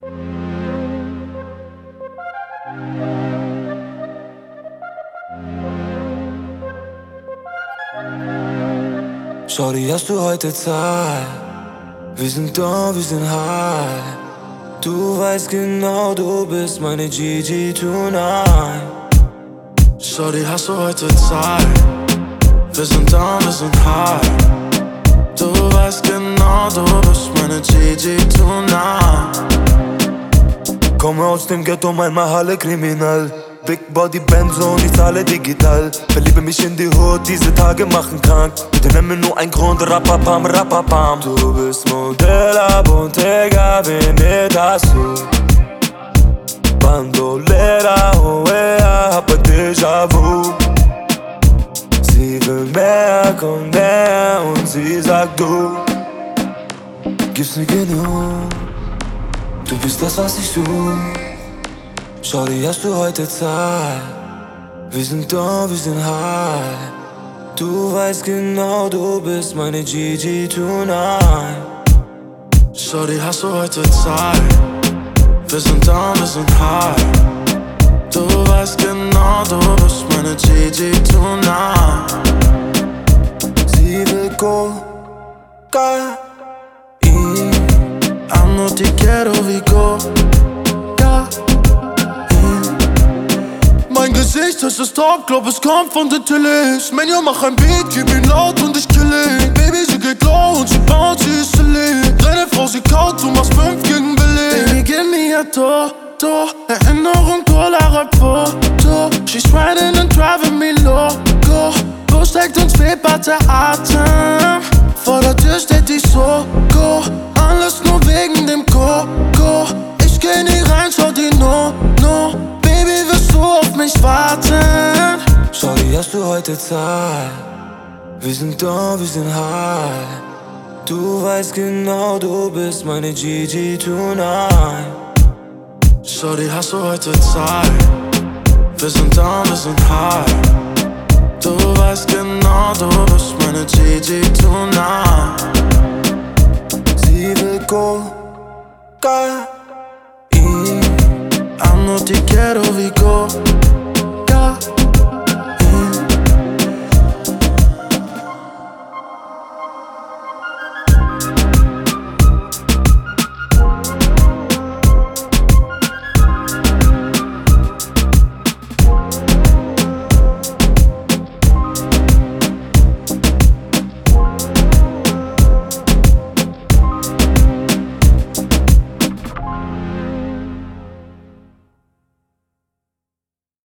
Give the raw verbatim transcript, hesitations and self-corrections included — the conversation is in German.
Shorty, hast du heute Zeit? Wir sind da, wir sind high. Du weißt genau, du bist meine Gigi tonight. Shorty, hast du heute Zeit? Wir sind da, wir sind high. Du weißt genau, du bist meine Gigi tonight. Komme aus dem Ghetto, mein Mahalle kriminell. Big Body Benzo und ich zahle digital. Verliebe mich in die Hood, diese Tage machen krank. Bitte nenn mir nur einen Grund, rapapam, rapapam. Du bist Modella, Bontega, Veneta, Su Bandolera, oh yeah, hab ein Déjà-vu. Sie will mehr, komm näher und sie sagt du gibst mir genug. Du bist das, was ich such. Shorty, hast du heute Zeit? Wir sind da, wir sind high. Du weißt genau, du bist meine Gigi tonight. Shorty, hast du heute Zeit? Wir sind da, wir sind high. Du weißt genau, du bist meine Gigi tonight. Sie will Cocaine. Amo, te quiero, Vico. Mein Gesicht, das ist top, glaub es kommt von der Tillis. Menja, mach ein Beat, gib ihn laut und ich kill ihn. Baby, sie geht low und sie baut, sie ist elite. Deine Frau, sie kaut, du machst fünf gegen Billy. Baby, gib mir a Toto, Erinnerung, Polaroid Foto. She's riding and driving me loco. Wo steckt uns fehlt bald der Atem. Vor der Tür steht die Soko. Alles nur wegen dem Coco. Ich geh nie rein, schau die no, no. Baby, wirst du auf mich warten? Shorty, hast du heute Zeit? Wir sind da, wir sind high. Du weißt genau, du bist meine Gigi tonight. Shorty, hast du heute Zeit? Wir sind da, wir sind high. Du weißt genau, du bist meine Gigi tonight. Sie will Cocaine. Amo, te quiero, Vico.